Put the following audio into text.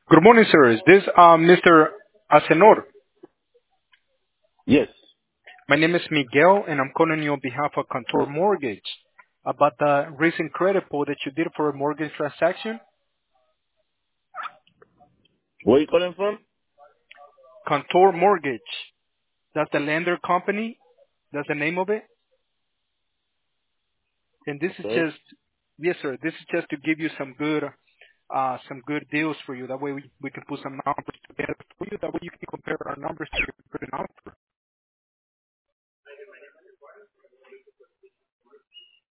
Good morning, sir. Is this Mr. Asenor? Yes. My name is Miguel, and I'm calling you on behalf of Contour Mortgage about the recent credit pull that you did for a mortgage transaction. Where you calling from? Contour Mortgage. That's the lender company. That's the name of it. And this is Okay. just, yes, sir. This is just to give you some good deals for you. That way we can put some numbers together for you. That way you can compare our numbers to your good offer.